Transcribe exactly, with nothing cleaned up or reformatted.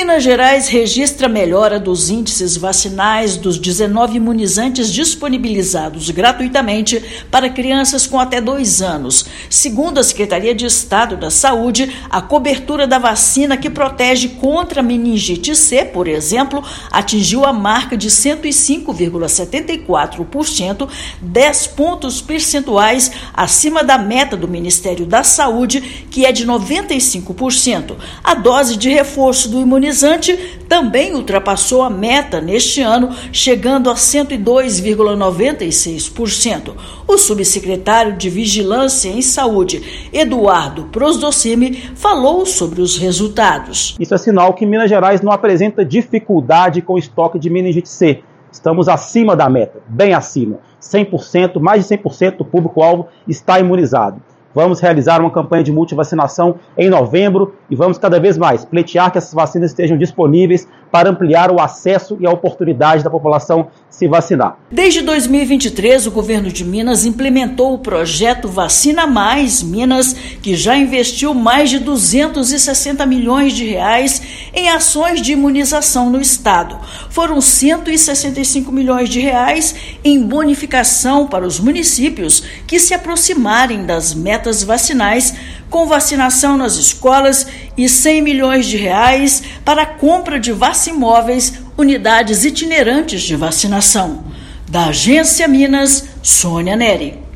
Minas Gerais registra melhora dos índices vacinais dos dezenove imunizantes disponibilizados gratuitamente para crianças com até dois anos. Segundo a Secretaria de Estado da Saúde, a cobertura da vacina que protege contra a meningite C, por exemplo, atingiu a marca de cento e cinco vírgula setenta e quatro por cento, dez pontos percentuais acima da meta do Ministério da Saúde, que é de noventa e cinco por cento. A dose de reforço do imunizante também ultrapassou a meta neste ano, chegando a cento e dois vírgula noventa e seis por cento. O subsecretário de Vigilância em Saúde, Eduardo Prosdocimi, falou sobre os resultados. Isso é sinal que Minas Gerais não apresenta dificuldade com o estoque de meningite C. Estamos acima da meta, bem acima. cem por cento, mais de cem por cento do público-alvo está imunizado. Vamos realizar uma campanha de multivacinação em novembro e vamos cada vez mais pleitear que essas vacinas estejam disponíveis para ampliar o acesso e a oportunidade da população se vacinar. Desde dois mil e vinte e três, o governo de Minas implementou o projeto Vacina Mais Minas, que já investiu mais de duzentos e sessenta milhões de reais em ações de imunização no estado. Foram cento e sessenta e cinco milhões de reais em bonificação para os municípios que se aproximarem das metas vacinais, com vacinação nas escolas, e cem milhões de reais para a compra de vacimóveis, unidades itinerantes de vacinação. Da Agência Minas, Sônia Neri.